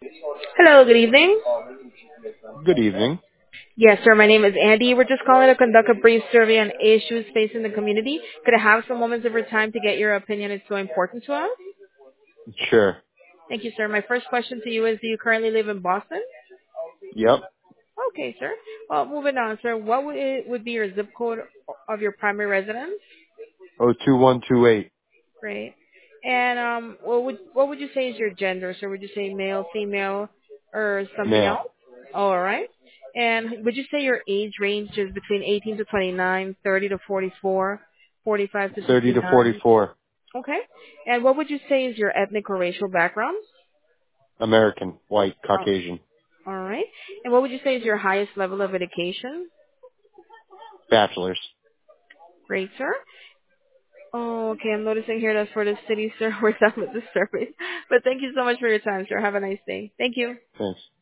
Hello, good evening. Good evening. Yes, sir, my name is Andy. We're just calling to conduct a brief survey on issues facing the community. Could I have some moments of your time to get your opinion? It's so important to us. Sure. Thank you, sir. My first question to you is, do you currently live in Boston? Yep. Okay, sir. Well, moving on, sir. What would be your zip code of your primary residence? 02128. Great. And what would you say is your gender, sir? Would you say male, female, or something Male. else? All right. And would you say your age range is between 18 to 29, 30 to 44, 45 to 30 to 59? 44. Okay. And what would you say is your ethnic or racial background? American. White. Oh, Caucasian. all right. And what would you say is your highest level of education? Bachelor's. Great, sir. Oh, okay. I'm noticing here that's for the city, sir. We're done with the survey. But thank you so much for your time, sir. Have a nice day. Thank you. Thanks.